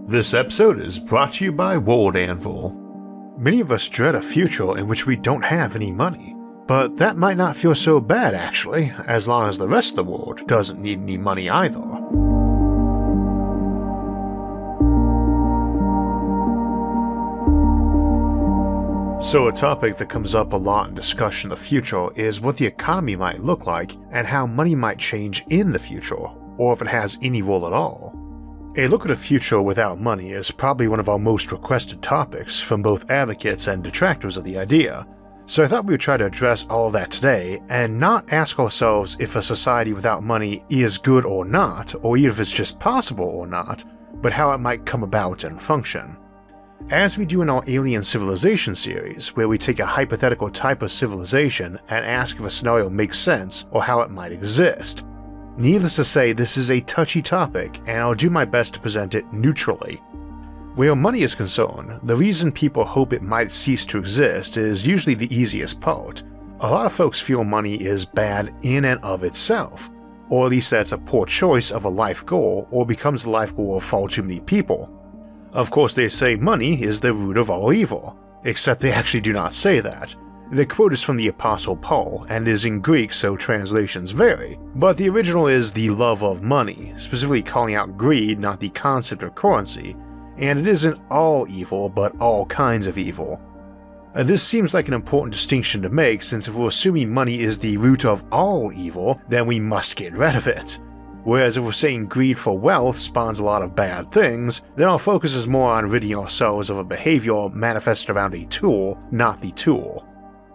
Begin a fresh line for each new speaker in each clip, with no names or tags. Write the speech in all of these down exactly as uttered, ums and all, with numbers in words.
This episode is brought to you by World Anvil. Many of us dread a future in which we don't have any money, but that might not feel so bad actually, as long as the rest of the world doesn't need any money either. So a topic that comes up a lot in discussion of the future is what the economy might look like and how money might change in the future, or if it has any role at all. A look at a future without money is probably one of our most requested topics from both advocates and detractors of the idea, so I thought we would try to address all of that today and not ask ourselves if a society without money is good or not, or even if it's just possible or not, but how it might come about and function. As we do in our Alien Civilization series, where we take a hypothetical type of civilization and ask if a scenario makes sense or how it might exist. Needless to say, this is a touchy topic, and I'll do my best to present it neutrally. Where money is concerned, the reason people hope it might cease to exist is usually the easiest part. A lot of folks feel money is bad in and of itself, or at least that's a poor choice of a life goal or becomes the life goal of far too many people. Of course, they say money is the root of all evil, except they actually do not say that. The quote is from the Apostle Paul and is in Greek, so translations vary, but the original is the love of money, specifically calling out greed, not the concept of currency, and it isn't all evil, but all kinds of evil. Uh, this seems like an important distinction to make, since if we're assuming money is the root of all evil, then we must get rid of it. Whereas if we're saying greed for wealth spawns a lot of bad things, then our focus is more on ridding ourselves of a behavior manifested around a tool, not the tool.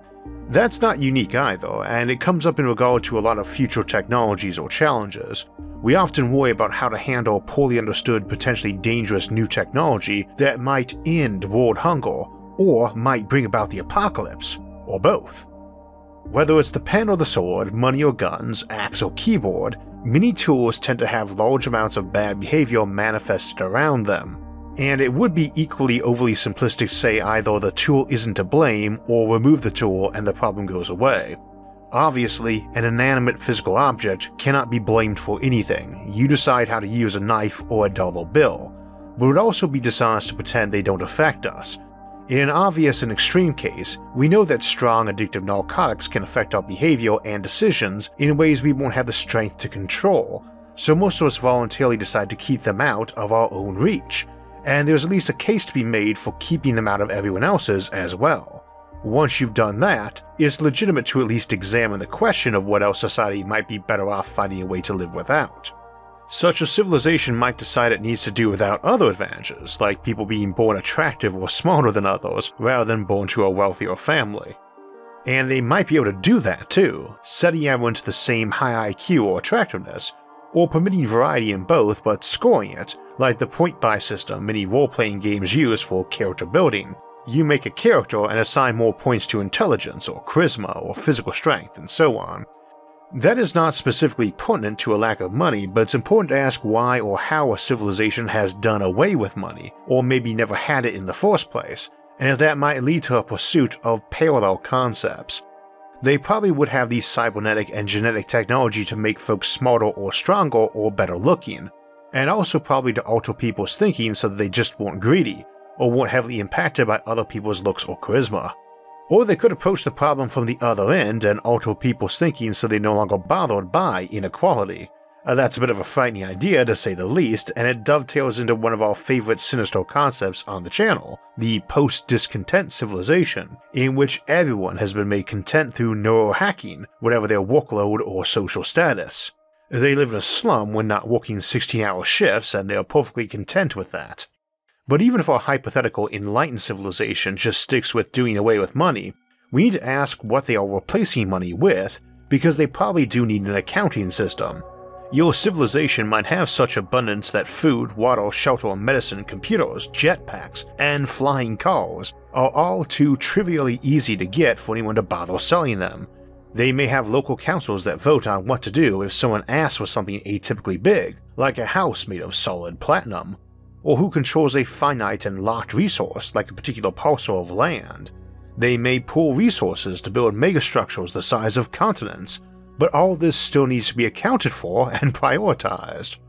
That's not unique either, and it comes up in regard to a lot of future technologies or challenges. We often worry about how to handle poorly understood, potentially dangerous new technology that might end world hunger, or might bring about the apocalypse, or both. Whether it's the pen or the sword, money or guns, axe or keyboard, many tools tend to have large amounts of bad behavior manifested around them. And it would be equally overly simplistic to say either the tool isn't to blame or remove the tool and the problem goes away. Obviously, an inanimate physical object cannot be blamed for anything. You decide how to use a knife or a dollar bill, but it would also be dishonest to pretend they don't affect us. In an obvious and extreme case, we know that strong addictive narcotics can affect our behavior and decisions in ways we won't have the strength to control, so most of us voluntarily decide to keep them out of our own reach. And there's at least a case to be made for keeping them out of everyone else's as well. Once you've done that, it's legitimate to at least examine the question of what else society might be better off finding a way to live without. Such a civilization might decide it needs to do without other advantages, like people being born attractive or smarter than others, rather than born to a wealthier family. And they might be able to do that too, setting everyone to the same high I Q or attractiveness, or permitting variety in both but scoring it, like the point buy system many role-playing games use for character building. You make a character and assign more points to intelligence or charisma or physical strength and so on. That is not specifically pertinent to a lack of money, but it's important to ask why or how a civilization has done away with money, or maybe never had it in the first place, and if that might lead to a pursuit of parallel concepts. They probably would have the cybernetic and genetic technology to make folks smarter or stronger or better looking, and also probably to alter people's thinking so that they just weren't greedy, or weren't heavily impacted by other people's looks or charisma. Or they could approach the problem from the other end and alter people's thinking so they're no longer bothered by inequality. Uh, that's a bit of a frightening idea to say the least, and it dovetails into one of our favorite sinister concepts on the channel, the post-discontent civilization, in which everyone has been made content through neurohacking, whatever their workload or social status. They live in a slum when not working sixteen-hour shifts, and they are perfectly content with that. But even if our hypothetical enlightened civilization just sticks with doing away with money, we need to ask what they are replacing money with, because they probably do need an accounting system. Your civilization might have such abundance that food, water, shelter, medicine, computers, jetpacks, and flying cars are all too trivially easy to get for anyone to bother selling them. They may have local councils that vote on what to do if someone asks for something atypically big, like a house made of solid platinum, or who controls a finite and locked resource like a particular parcel of land. They may pool resources to build megastructures the size of continents, but all this still needs to be accounted for and prioritized.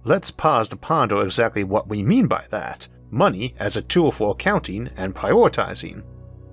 let's pause to ponder exactly what we mean by that: money as a tool for accounting and prioritizing.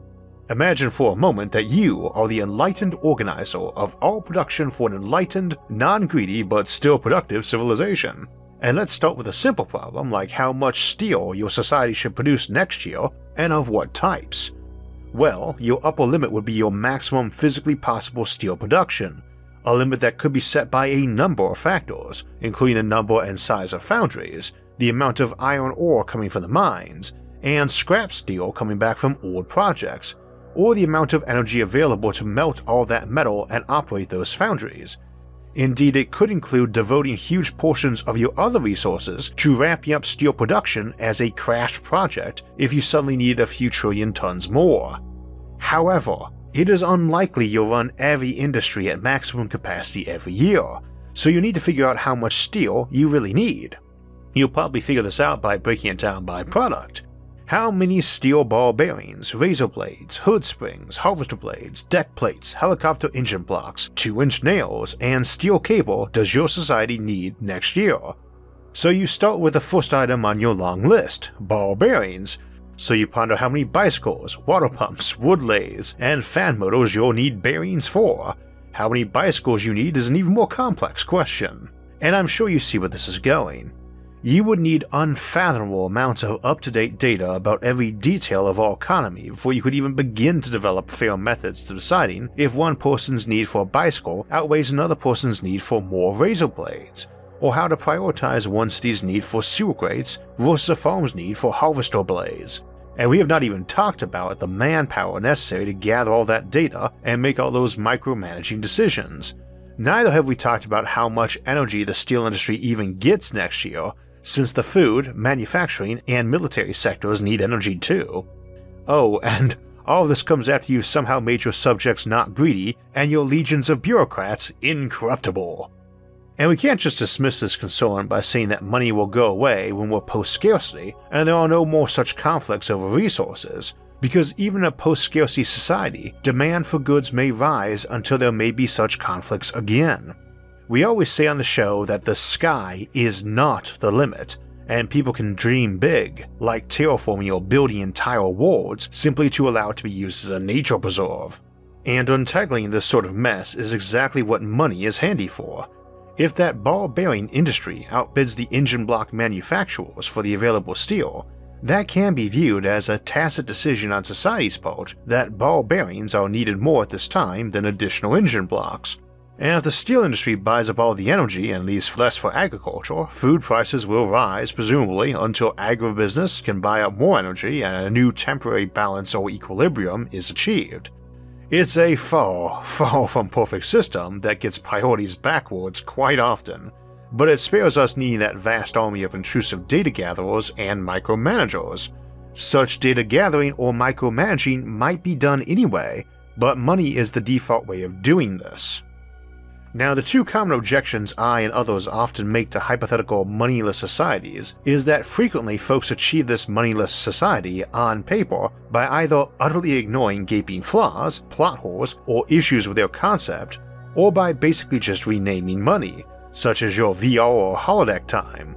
Imagine for a moment that you are the enlightened organizer of all production for an enlightened, non-greedy but still productive civilization. And let's start with a simple problem like how much steel your society should produce next year and of what types. Well, your upper limit would be your maximum physically possible steel production, a limit that could be set by a number of factors, including the number and size of foundries, the amount of iron ore coming from the mines, and scrap steel coming back from old projects, or the amount of energy available to melt all that metal and operate those foundries. Indeed, it could include devoting huge portions of your other resources to ramping up steel production as a crashed project if you suddenly need a few trillion tons more. However, it is unlikely you'll run every industry at maximum capacity every year, so you need to figure out how much steel you really need. You'll probably figure this out by breaking it down by product. How many steel ball bearings, razor blades, hood springs, harvester blades, deck plates, helicopter engine blocks, two inch nails, and steel cable does your society need next year? So you start with the first item on your long list, ball bearings. So you ponder how many bicycles, water pumps, wood lathes, and fan motors you'll need bearings for. How many bicycles you need is an even more complex question. And I'm sure you see where this is going. You would need unfathomable amounts of up-to-date data about every detail of our economy before you could even begin to develop fair methods to deciding if one person's need for a bicycle outweighs another person's need for more razor blades, or how to prioritize one city's need for sewer grates versus a farm's need for harvester blades. And we have not even talked about the manpower necessary to gather all that data and make all those micromanaging decisions. Neither have we talked about how much energy the steel industry even gets next year, since the food, manufacturing, and military sectors need energy too. Oh, and all of this comes after you've somehow made your subjects not greedy and your legions of bureaucrats incorruptible. And we can't just dismiss this concern by saying that money will go away when we're post-scarcity and there are no more such conflicts over resources, because even in a post-scarcity society, demand for goods may rise until there may be such conflicts again. We always say on the show that the sky is not the limit, and people can dream big, like terraforming or building entire worlds simply to allow it to be used as a nature preserve. And untangling this sort of mess is exactly what money is handy for. If that ball bearing industry outbids the engine block manufacturers for the available steel, that can be viewed as a tacit decision on society's part that ball bearings are needed more at this time than additional engine blocks. And if the steel industry buys up all the energy and leaves less for agriculture, food prices will rise presumably until agribusiness can buy up more energy and a new temporary balance or equilibrium is achieved. It's a far, far from perfect system that gets priorities backwards quite often, but it spares us needing that vast army of intrusive data gatherers and micromanagers. Such data gathering or micromanaging might be done anyway, but money is the default way of doing this. Now, the two common objections I and others often make to hypothetical moneyless societies is that frequently folks achieve this moneyless society on paper by either utterly ignoring gaping flaws, plot holes, or issues with their concept, or by basically just renaming money, such as your V R or holodeck time.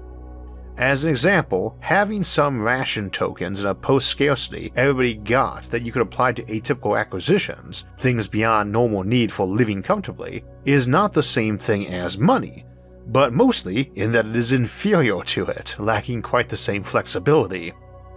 As an example, having some ration tokens in a post-scarcity everybody got that you could apply to atypical acquisitions, things beyond normal need for living comfortably, is not the same thing as money, but mostly in that it is inferior to it, lacking quite the same flexibility.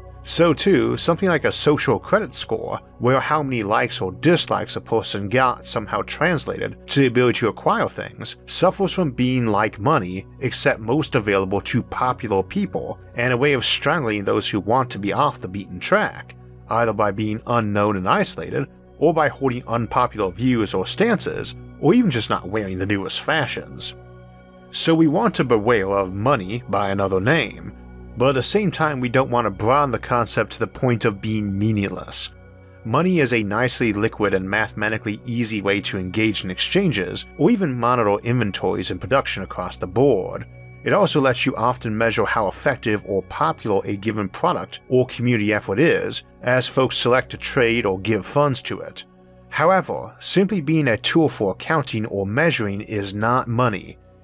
So too, something like a social credit score, where how many likes or dislikes a person got somehow translated to the ability to acquire things, suffers from being like money, except most available to popular people, and a way of strangling those who want to be off the beaten track, either by being unknown and isolated, or by holding unpopular views or stances, or even just not wearing the newest fashions. So we want to beware of money by another name, but at the same time we don't want to broaden the concept to the point of being meaningless. Money is a nicely liquid and mathematically easy way to engage in exchanges or even monitor inventories and production across the board. It also lets you often measure how effective or popular a given product or community effort is as folks select to trade or give funds to it. However, simply being a tool for accounting or measuring is not money.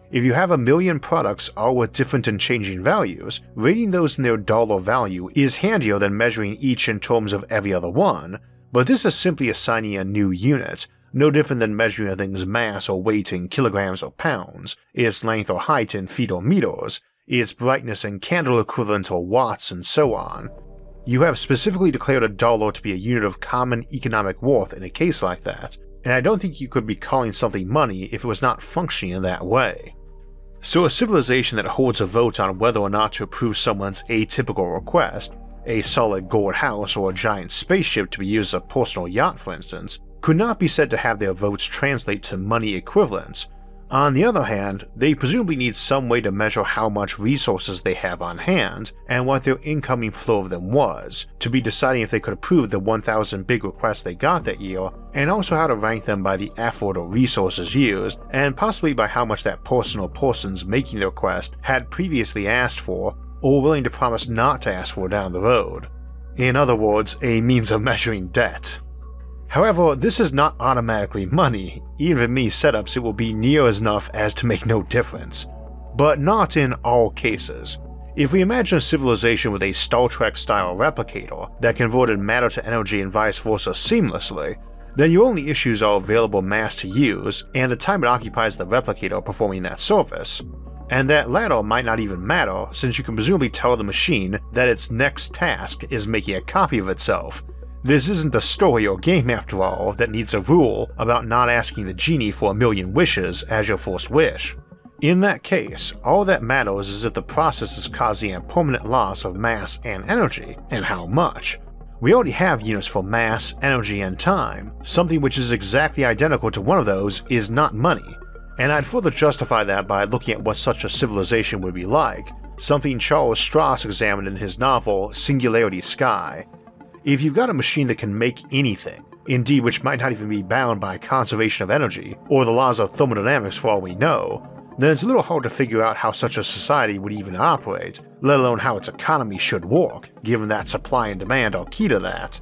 If you have a million products all with different and changing values, rating those in their dollar value is handier than measuring each in terms of every other one, but this is simply assigning a new unit, no different than measuring a thing's mass or weight in kilograms or pounds, its length or height in feet or meters, its brightness in candle equivalent or watts, and so on. You have specifically declared a dollar to be a unit of common economic worth in a case like that, and I don't think you could be calling something money if it was not functioning in that way. So a civilization that holds a vote on whether or not to approve someone's atypical request, a solid gold house or a giant spaceship to be used as a personal yacht for instance, could not be said to have their votes translate to money equivalents. On the other hand, they presumably need some way to measure how much resources they have on hand and what their incoming flow of them was, to be deciding if they could approve the one thousand big requests they got that year, and also how to rank them by the effort or resources used, and possibly by how much that person or persons making the request had previously asked for, or willing to promise not to ask for down the road. In other words, a means of measuring debt. However, this is not automatically money. Even in many setups it will be near as enough as to make no difference. But not in all cases. If we imagine a civilization with a Star Trek-style replicator that converted matter to energy and vice versa seamlessly, then your only issues are available mass to use and the time it occupies the replicator performing that service. And that latter might not even matter since you can presumably tell the machine that its next task is making a copy of itself. This isn't a story or game after all that needs a rule about not asking the genie for a million wishes as your first wish. In that case, all that matters is if the process is causing a permanent loss of mass and energy, and how much. We already have units for mass, energy, and time. Something which is exactly identical to one of those is not money, and I'd further justify that by looking at what such a civilization would be like, something Charles Stross examined in his novel Singularity Sky. If you've got a machine that can make anything, indeed which might not even be bound by conservation of energy or the laws of thermodynamics for all we know, then it's a little hard to figure out how such a society would even operate, let alone how its economy should work, given that supply and demand are key to that.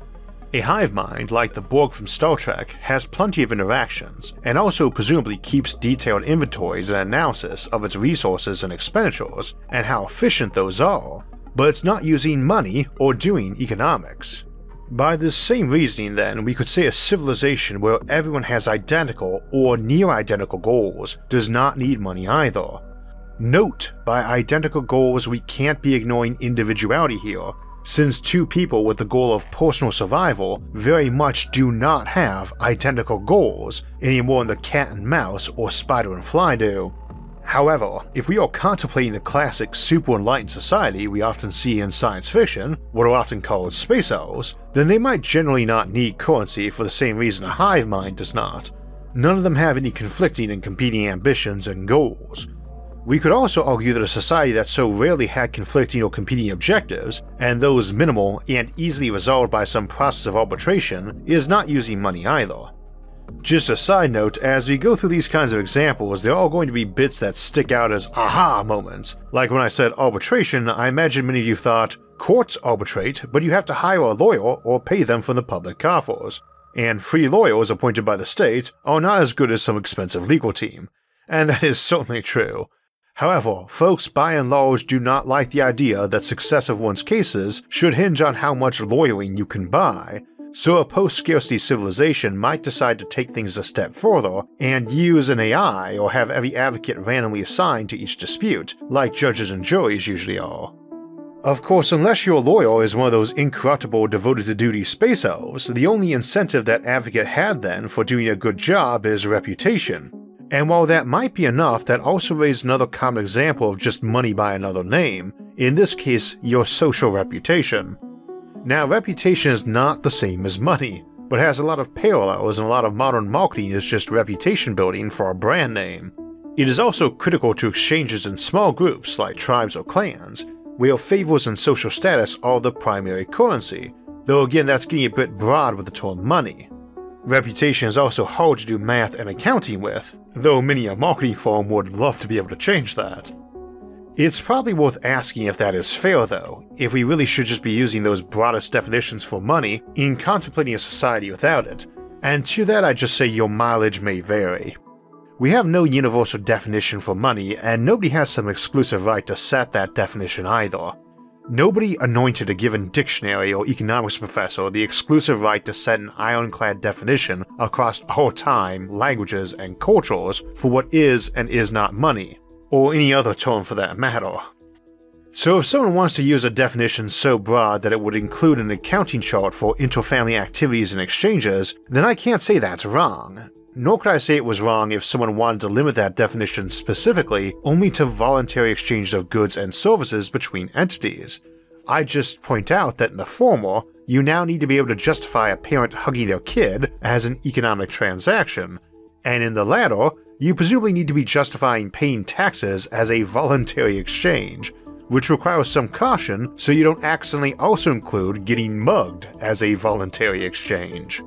A hive mind, like the Borg from Star Trek, has plenty of interactions, and also presumably keeps detailed inventories and analysis of its resources and expenditures, and how efficient those are, but it's not using money or doing economics. By this same reasoning then, we could say a civilization where everyone has identical or near identical goals does not need money either. Note, by identical goals we can't be ignoring individuality here, since two people with the goal of personal survival very much do not have identical goals any more than the cat and mouse or spider and fly do. However, if we are contemplating the classic super-enlightened society we often see in science fiction, what are often called space elves, then they might generally not need currency for the same reason a hive mind does not. None of them have any conflicting and competing ambitions and goals. We could also argue that a society that so rarely had conflicting or competing objectives, and those minimal and easily resolved by some process of arbitration, is not using money either. Just a side note, as we go through these kinds of examples, there are going to be bits that stick out as aha moments. Like when I said arbitration, I imagine many of you thought, courts arbitrate, but you have to hire a lawyer or pay them from the public coffers. And free lawyers appointed by the state are not as good as some expensive legal team. And that is certainly true. However, folks by and large do not like the idea that success of one's cases should hinge on how much lawyering you can buy, so a post-scarcity civilization might decide to take things a step further and use an A I or have every advocate randomly assigned to each dispute, like judges and juries usually are. Of course, unless your lawyer is one of those incorruptible, devoted-to-duty space elves, the only incentive that advocate had then for doing a good job is reputation. And while that might be enough, that also raised another common example of just money by another name, in this case, your social reputation. Now, reputation is not the same as money, but has a lot of parallels, and a lot of modern marketing is just reputation building for a brand name. It is also critical to exchanges in small groups like tribes or clans, where favors and social status are the primary currency, though again that's getting a bit broad with the term money. Reputation is also hard to do math and accounting with, though many a marketing firm would love to be able to change that. It's probably worth asking if that is fair though, if we really should just be using those broadest definitions for money in contemplating a society without it, and to that I just say your mileage may vary. we have no universal definition for money, and nobody has some exclusive right to set that definition either. Nobody anointed a given dictionary or economics professor the exclusive right to set an ironclad definition across all time, languages, and cultures for what is and is not money, or any other term for that matter. So if someone wants to use a definition so broad that it would include an accounting chart for interfamily activities and exchanges, then I can't say that's wrong. Nor could I say it was wrong if someone wanted to limit that definition specifically only to voluntary exchanges of goods and services between entities. I just point out that in the former, you now need to be able to justify a parent hugging their kid as an economic transaction, and in the latter, you presumably need to be justifying paying taxes as a voluntary exchange, which requires some caution so you don't accidentally also include getting mugged as a voluntary exchange.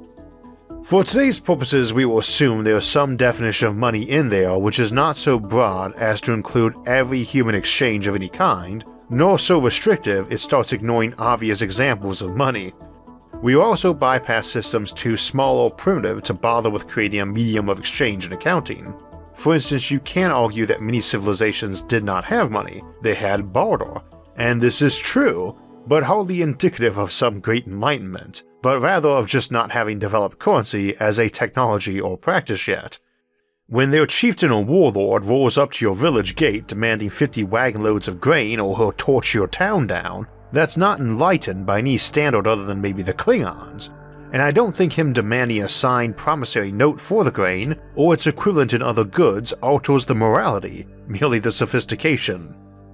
For today's purposes, we will assume there is some definition of money in there which is not so broad as to include every human exchange of any kind, nor so restrictive it starts ignoring obvious examples of money. We also bypass systems too small or primitive to bother with creating a medium of exchange and accounting. For instance, you can argue that many civilizations did not have money, they had barter, and this is true, but hardly indicative of some great enlightenment, but rather of just not having developed currency as a technology or practice yet. When their chieftain or warlord rolls up to your village gate demanding fifty wagon loads of grain or he'll torch your town down, that's not enlightened by any standard other than maybe the Klingons. And I don't think him demanding a signed promissory note for the grain, or its equivalent in other goods, alters the morality, merely the sophistication.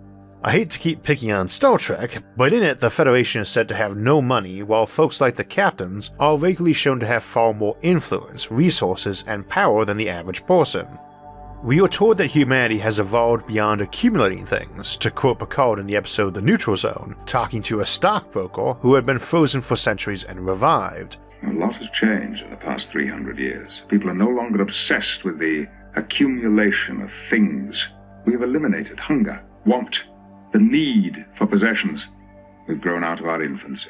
I hate to keep picking on Star Trek, but in it the Federation is said to have no money, while folks like the captains are regularly shown to have far more influence, resources, and power than the average person. We are told that humanity has evolved beyond accumulating things, to quote Picard in the episode The Neutral Zone, talking to a stockbroker who had been frozen for centuries and revived.
A lot has changed in the past three hundred years. People are no longer obsessed with the accumulation of things. We have eliminated hunger, want, the need for possessions. We've grown out of our infancy.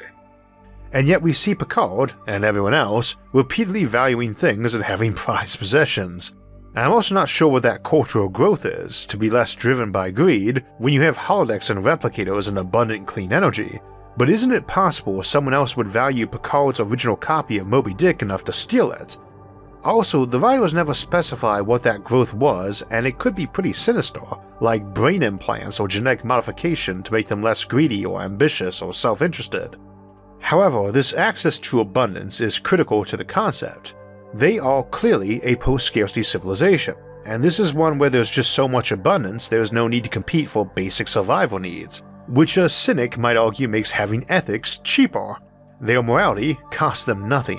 And yet we see Picard, and everyone else, repeatedly valuing things and having prized possessions. And I'm also not sure what that cultural growth is, to be less driven by greed when you have holodecks and replicators and abundant clean energy. But isn't it possible someone else would value Picard's original copy of Moby Dick enough to steal it? Also, the writers never specify what that growth was, and it could be pretty sinister, like brain implants or genetic modification to make them less greedy or ambitious or self-interested. However, this access to abundance is critical to the concept. They are clearly a post-scarcity civilization, and this is one where there's just so much abundance there's no need to compete for basic survival needs, which a cynic might argue makes having ethics cheaper. Their morality costs them nothing.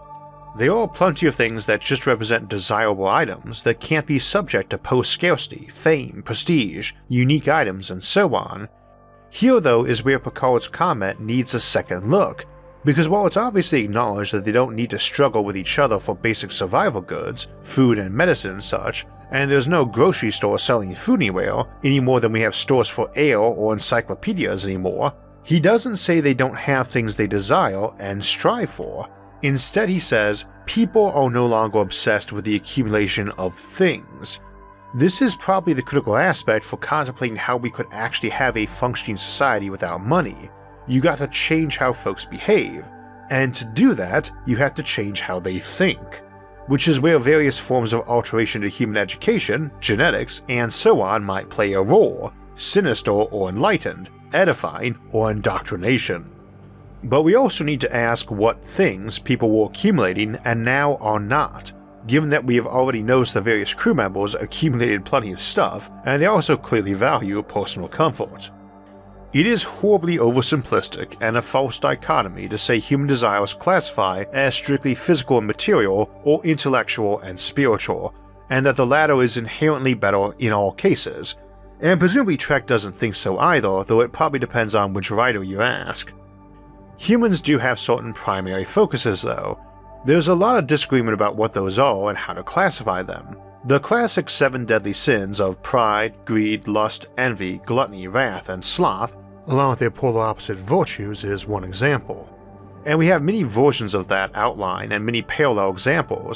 There are plenty of things that just represent desirable items that can't be subject to post-scarcity, fame, prestige, unique items, and so on. Here, though, is where Picard's comment needs a second look, because while it's obviously acknowledged that they don't need to struggle with each other for basic survival goods, food and medicine and such, and there's no grocery store selling food anywhere, any more than we have stores for ale or encyclopedias anymore, he doesn't say they don't have things they desire and strive for. Instead, he says, people are no longer obsessed with the accumulation of things. This is probably the critical aspect for contemplating how we could actually have a functioning society without money. You got to change how folks behave, and to do that, you have to change how they think, which is where various forms of alteration to human education, genetics, and so on might play a role, sinister or enlightened, edifying or indoctrination. But we also need to ask what things people were accumulating and now are not, given that we have already noticed the various crew members accumulated plenty of stuff, and they also clearly value personal comfort. It is horribly oversimplistic and a false dichotomy to say human desires classify as strictly physical and material or intellectual and spiritual, and that the latter is inherently better in all cases, and presumably Trek doesn't think so either, though it probably depends on which writer you ask. Humans do have certain primary focuses though. There's a lot of disagreement about what those are and how to classify them. The classic seven deadly sins of pride, greed, lust, envy, gluttony, wrath, and sloth, along with their polar opposite virtues, is one example. And we have many versions of that outline and many parallel examples,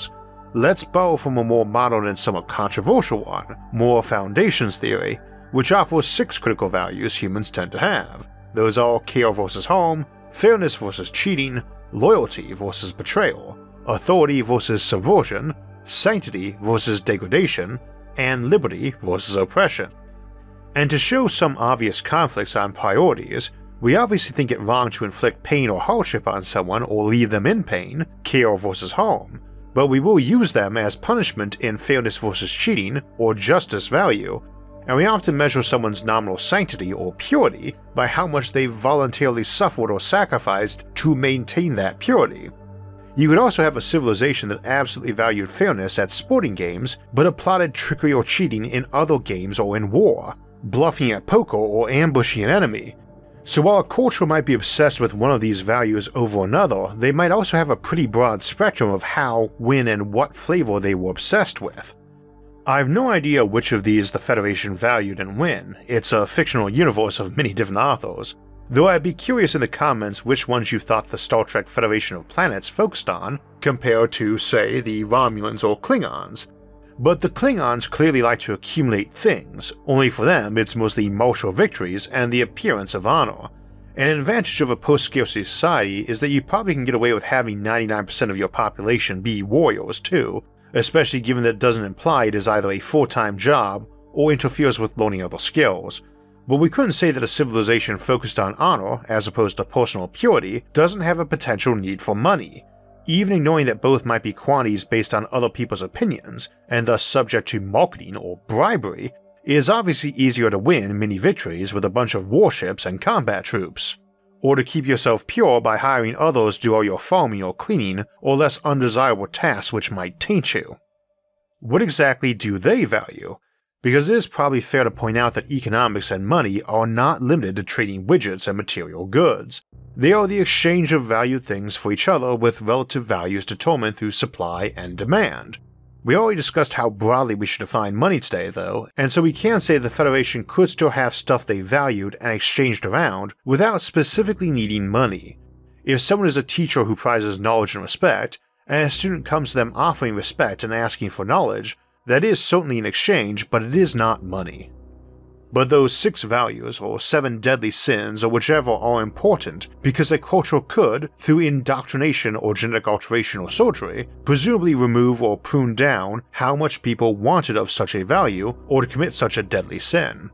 let's borrow from a more modern and somewhat controversial one, Moral Foundations theory, which offers six critical values humans tend to have. Those are care versus harm, fairness versus cheating, loyalty versus betrayal, authority versus subversion, sanctity versus degradation, and liberty versus oppression. And to show some obvious conflicts on priorities, we obviously think it wrong to inflict pain or hardship on someone or leave them in pain, care versus harm, but we will use them as punishment in fairness versus cheating or justice value, and we often measure someone's nominal sanctity or purity by how much they've voluntarily suffered or sacrificed to maintain that purity. You could also have a civilization that absolutely valued fairness at sporting games but applauded trickery or cheating in other games or in war, bluffing at poker or ambushing an enemy. So while a culture might be obsessed with one of these values over another, they might also have a pretty broad spectrum of how, when, and what flavor they were obsessed with. I have no idea which of these the Federation valued and when. It's a fictional universe of many different authors, though I'd be curious in the comments which ones you thought the Star Trek Federation of Planets focused on, compared to, say, the Romulans or Klingons. But the Klingons clearly like to accumulate things, only for them it's mostly martial victories and the appearance of honor. An advantage of a post-scarcity society is that you probably can get away with having ninety-nine percent of your population be warriors too, especially given that it doesn't imply it is either a full-time job or interferes with learning other skills. But we couldn't say that a civilization focused on honor, as opposed to personal purity, doesn't have a potential need for money. Even ignoring that both might be quantities based on other people's opinions, and thus subject to marketing or bribery, it is obviously easier to win many victories with a bunch of warships and combat troops, or to keep yourself pure by hiring others to do all your farming or cleaning or less undesirable tasks which might taint you. What exactly do they value? Because it is probably fair to point out that economics and money are not limited to trading widgets and material goods. They are the exchange of valued things for each other with relative values determined through supply and demand. We already discussed how broadly we should define money today though, and so we can say the Federation could still have stuff they valued and exchanged around without specifically needing money. If someone is a teacher who prizes knowledge and respect, and a student comes to them offering respect and asking for knowledge, that is certainly an exchange, but it is not money. But those six values, or seven deadly sins, or whichever, are important because a culture could, through indoctrination or genetic alteration or surgery, presumably remove or prune down how much people wanted of such a value or to commit such a deadly sin.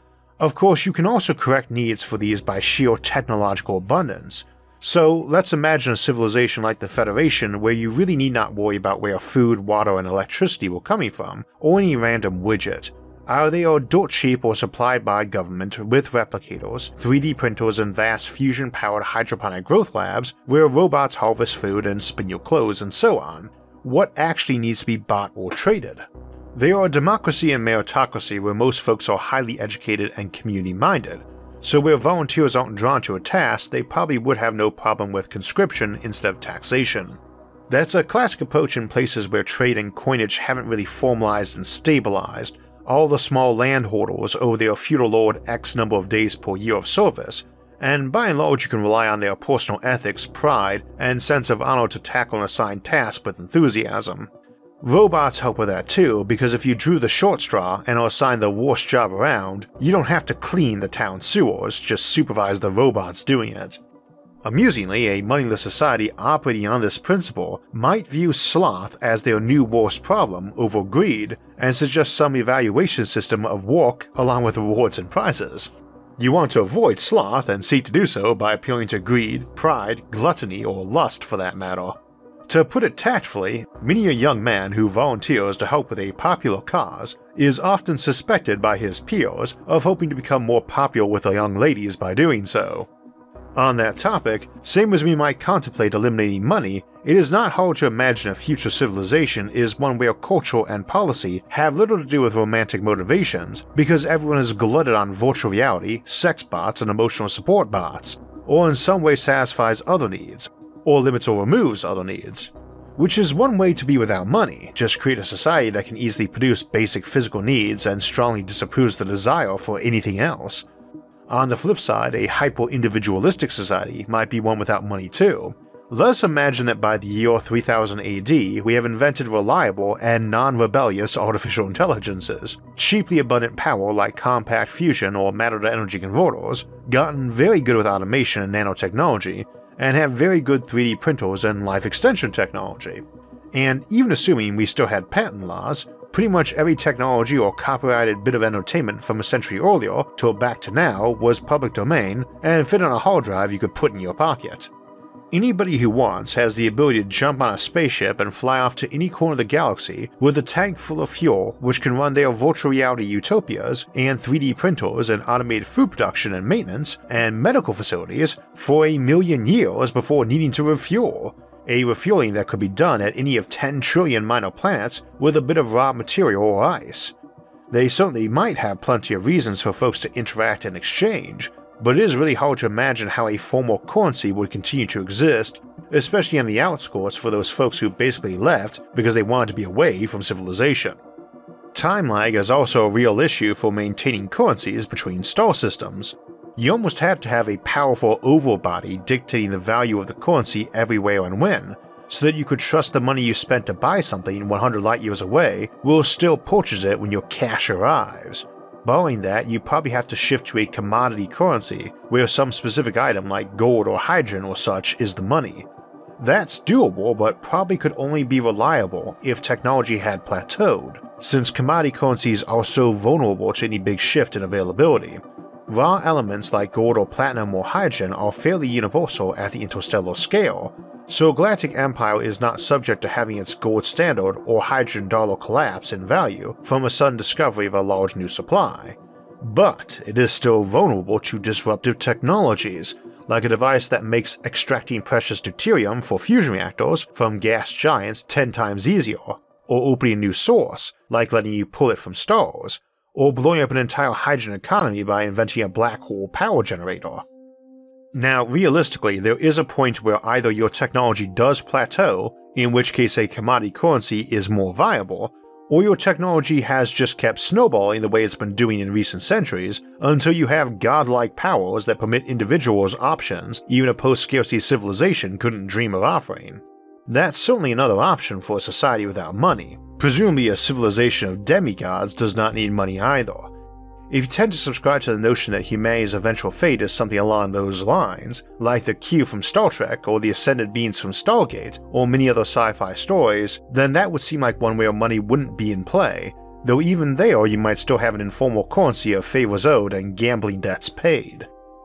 Of course, you can also correct needs for these by sheer technological abundance. So let's imagine a civilization like the Federation where you really need not worry about where food, water, and electricity were coming from, or any random widget. Either they are dirt cheap or supplied by government with replicators, three D printers, and vast fusion-powered hydroponic growth labs where robots harvest food and spin your clothes and so on. What actually needs to be bought or traded? They are a democracy and meritocracy where most folks are highly educated and community-minded, so where volunteers aren't drawn to a task, they probably would have no problem with conscription instead of taxation. That's a classic approach in places where trade and coinage haven't really formalized and stabilized. All the small landholders owe their feudal lord X number of days per year of service, and by and large you can rely on their personal ethics, pride, and sense of honor to tackle an assigned task with enthusiasm. Robots help with that too, because if you drew the short straw and are assigned the worst job around, you don't have to clean the town sewers, just supervise the robots doing it. Amusingly, a moneyless society operating on this principle might view sloth as their new worst problem over greed and suggest some evaluation system of work along with rewards and prizes. You want to avoid sloth and seek to do so by appealing to greed, pride, gluttony, or lust for that matter. To put it tactfully, many a young man who volunteers to help with a popular cause is often suspected by his peers of hoping to become more popular with the young ladies by doing so. On that topic, same as we might contemplate eliminating money, it is not hard to imagine a future civilization is one where culture and policy have little to do with romantic motivations because everyone is glutted on virtual reality, sex bots, and emotional support bots, or in some way satisfies other needs, or limits or removes other needs. Which is one way to be without money, just create a society that can easily produce basic physical needs and strongly disapproves the desire for anything else. On the flip side, a hyper-individualistic society might be one without money too, Let's imagine that by the year three thousand A D, we have invented reliable and non-rebellious artificial intelligences, cheaply abundant power like compact fusion or matter-to-energy converters, gotten very good with automation and nanotechnology, and have very good three D printers and life extension technology. And even assuming we still had patent laws, pretty much every technology or copyrighted bit of entertainment from a century earlier till back to now was public domain and fit on a hard drive you could put in your pocket. Anybody who wants has the ability to jump on a spaceship and fly off to any corner of the galaxy with a tank full of fuel which can run their virtual reality utopias and three D printers and automated food production and maintenance and medical facilities for a million years before needing to refuel, a refueling that could be done at any of ten trillion minor planets with a bit of raw material or ice. They certainly might have plenty of reasons for folks to interact and exchange, but it is really hard to imagine how a formal currency would continue to exist, especially on the outskirts for those folks who basically left because they wanted to be away from civilization. Time lag is also a real issue for maintaining currencies between star systems. You almost have to have a powerful overbody dictating the value of the currency everywhere and when, so that you could trust the money you spent to buy something one hundred light years away will still purchase it when your cash arrives. Barring that, you probably have to shift to a commodity currency, where some specific item like gold or hydrogen or such is the money. That's doable, but probably could only be reliable if technology had plateaued, since commodity currencies are so vulnerable to any big shift in availability. Raw elements like gold or platinum or hydrogen are fairly universal at the interstellar scale, so Galactic Empire is not subject to having its gold standard or hydrogen dollar collapse in value from a sudden discovery of a large new supply. But it is still vulnerable to disruptive technologies, like a device that makes extracting precious deuterium for fusion reactors from gas giants ten times easier, or opening a new source, like letting you pull it from stars, or blowing up an entire hydrogen economy by inventing a black hole power generator. Now, realistically, there is a point where either your technology does plateau, in which case a commodity currency is more viable, or your technology has just kept snowballing the way it's been doing in recent centuries until you have godlike powers that permit individuals options even a post-scarcity civilization couldn't dream of offering. That's certainly another option for a society without money. Presumably a civilization of demigods does not need money either. If you tend to subscribe to the notion that humanity's eventual fate is something along those lines, like the Q from Star Trek or the Ascended Beings from Stargate, or many other sci-fi stories, then that would seem like one where money wouldn't be in play, though even there you might still have an informal currency of favors owed and gambling debts paid.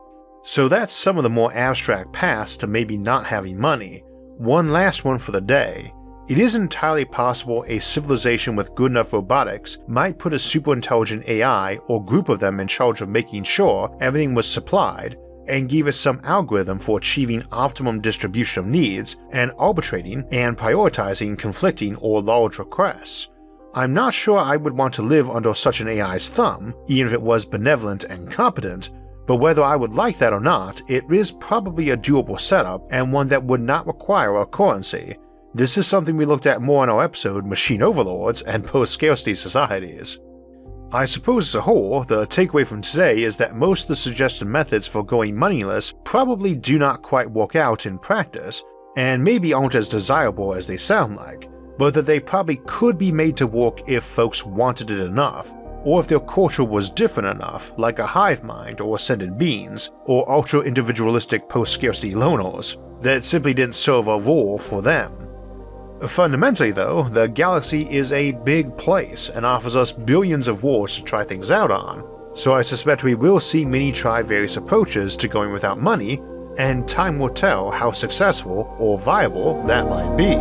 So that's some of the more abstract paths to maybe not having money. One last one for the day. It is entirely possible a civilization with good enough robotics might put a super-intelligent A I or group of them in charge of making sure everything was supplied, and give us some algorithm for achieving optimum distribution of needs and arbitrating and prioritizing conflicting or large requests. I'm not sure I would want to live under such an A I's thumb, even if it was benevolent and competent, but whether I would like that or not, it is probably a doable setup and one that would not require a currency. This is something we looked at more in our episode Machine Overlords and Post-Scarcity Societies. I suppose as a whole, the takeaway from today is that most of the suggested methods for going moneyless probably do not quite work out in practice, and maybe aren't as desirable as they sound like, but that they probably could be made to work if folks wanted it enough, or if their culture was different enough, like a hive mind or ascended beings, or ultra-individualistic post-scarcity loners, that it simply didn't serve a role for them. Fundamentally though, the galaxy is a big place and offers us billions of worlds to try things out on, so I suspect we will see many try various approaches to going without money, and time will tell how successful or viable that might be.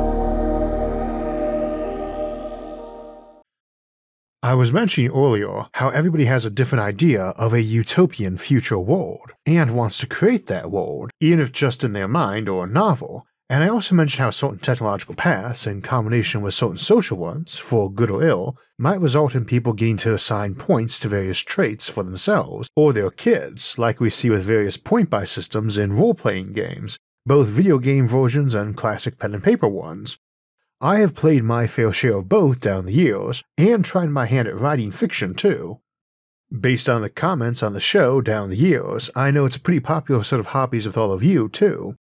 I was mentioning earlier how everybody has a different idea of a utopian future world, and wants to create that world, even if just in their mind or novel. And I also mentioned how certain technological paths, in combination with certain social ones, for good or ill, might result in people getting to assign points to various traits for themselves or their kids, like we see with various point-buy systems in role-playing games, both video game versions and classic pen and paper ones. I have played my fair share of both down the years, and tried my hand at writing fiction too. Based on the comments on the show down the years, I know it's a pretty popular set of hobbies with all of you too.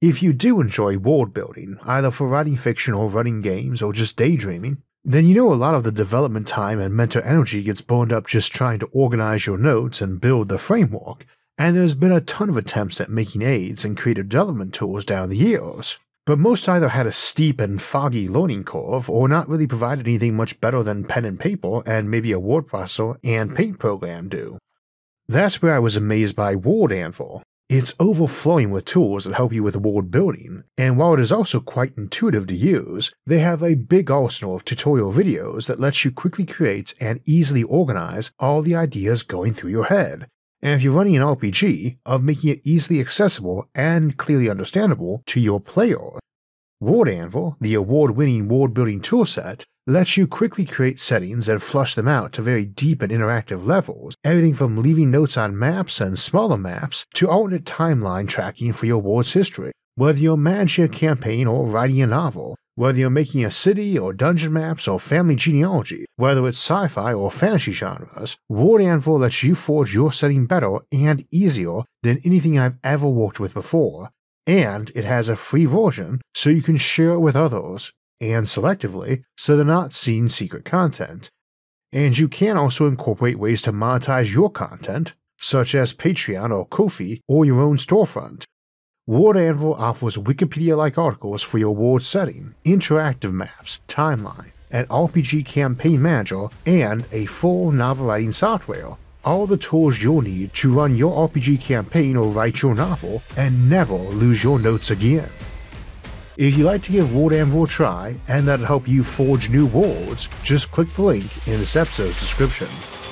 If you do enjoy world building, either for writing fiction or running games or just daydreaming, then you know a lot of the development time and mental energy gets burned up just trying to organize your notes and build the framework, and there's been a ton of attempts at making aids and creative development tools down the years. But most either had a steep and foggy learning curve or not really provided anything much better than pen and paper and maybe a word processor and paint program do. That's where I was amazed by Word Anvil. It's overflowing with tools that help you with word building, and while it is also quite intuitive to use, they have a big arsenal of tutorial videos that lets you quickly create and easily organize all the ideas going through your head, and if you're running an R P G, of making it easily accessible and clearly understandable to your player. Word Anvil, the award-winning word-building toolset, lets you quickly create settings and flush them out to very deep and interactive levels, everything from leaving notes on maps and smaller maps to alternate timeline tracking for your word's history. Whether you're managing a campaign or writing a novel, whether you're making a city or dungeon maps or family genealogy, whether it's sci-fi or fantasy genres, Word Anvil lets you forge your setting better and easier than anything I've ever worked with before, and it has a free version so you can share it with others, and selectively so they're not seeing secret content. And you can also incorporate ways to monetize your content, such as Patreon or Ko-fi or your own storefront. Word Anvil offers Wikipedia-like articles for your word setting, interactive maps, timeline, an R P G campaign manager, and a full novel writing software. All the tools you'll need to run your R P G campaign or write your novel and never lose your notes again. If you'd like to give Word Anvil a try and that'll help you forge new worlds, just click the link in this episode's description.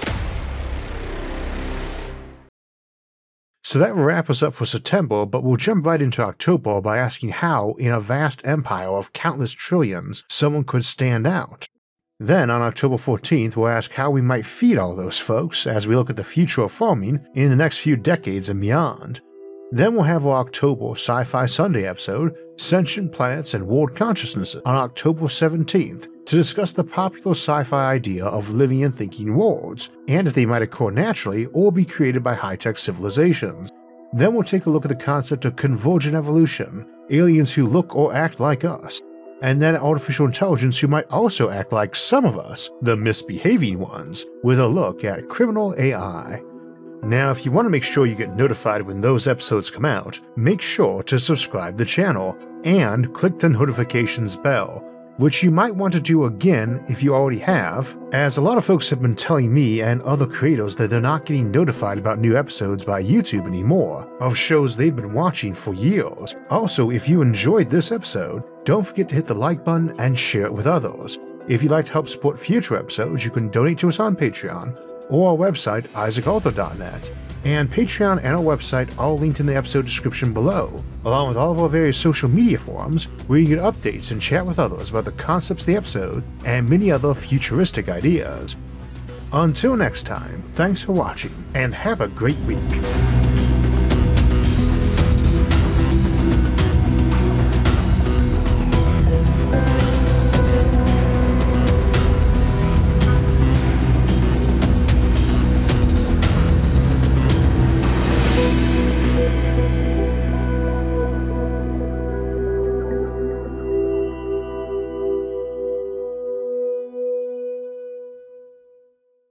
So that will wrap us up for September, but we'll jump right into October by asking how, in a vast empire of countless trillions, someone could stand out. Then on October fourteenth, we'll ask how we might feed all those folks as we look at the future of farming in the next few decades and beyond. Then we'll have our October Sci-Fi Sunday episode, Sentient Planets and World Consciousnesses, on October seventeenth to discuss the popular sci-fi idea of living and thinking worlds, and if they might occur naturally or be created by high-tech civilizations. Then we'll take a look at the concept of convergent evolution, aliens who look or act like us, and then artificial intelligence who might also act like some of us, the misbehaving ones, with a look at criminal A I. Now, if you want to make sure you get notified when those episodes come out, make sure to subscribe to the channel and click the notifications bell, which you might want to do again if you already have, as a lot of folks have been telling me and other creators that they're not getting notified about new episodes by YouTube anymore, of shows they've been watching for years. Also, if you enjoyed this episode, don't forget to hit the like button and share it with others. If you'd like to help support future episodes, you can donate to us on Patreon, or our website, isaac arthur dot net, and Patreon and our website all linked in the episode description below, along with all of our various social media forums where you get updates and chat with others about the concepts of the episode and many other futuristic ideas. Until next time, thanks for watching and have a great week.